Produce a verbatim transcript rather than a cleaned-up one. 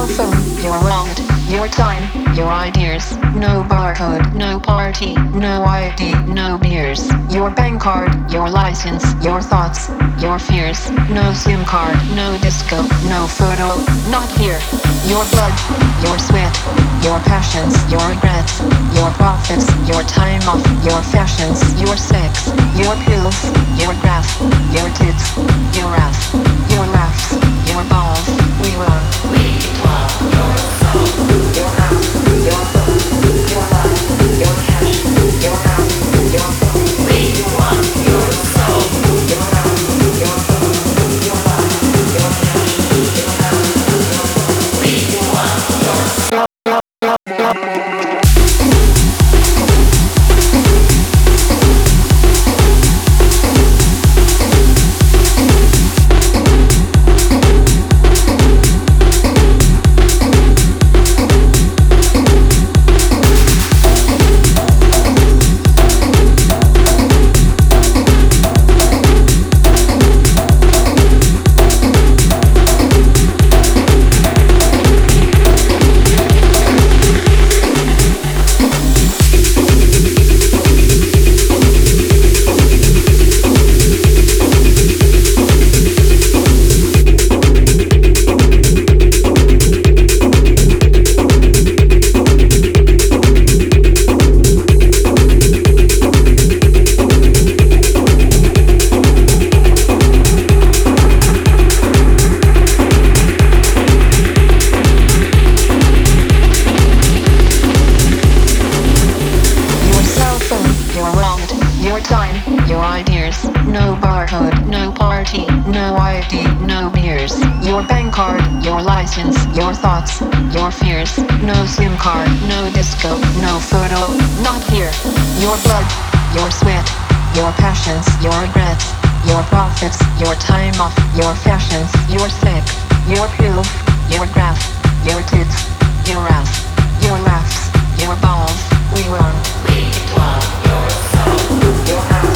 cell phone, your wallet, your time, your ideas. No barcode, no party, no I D, no beers. Your bank card, your license, your thoughts, your fears. No SIM card, no disco, no photo, not here. Your blood, your sweat, your passions, your regrets, your profits, your time off, your fashions, your sex, your pills, your graph, your tits, your ass, your laughs, your balls. We run. We love your soul, your house, your phone, your life, your cash, your house, your phone. We want your soul, your house, your phone, your life, your cash, your house, your phone. We want your soul. Your time, your ideas, no barcode, no party, no I D, no beers. Your bank card, your license, your thoughts, your fears. No SIM card, no disco, no photo, not here. Your blood, your sweat, your passions, your regrets, your profits, your time off, your fashions, your sex, your pills, your graph, your tits, your ass, your laughs, your balls. We run. We love your soul. Your house.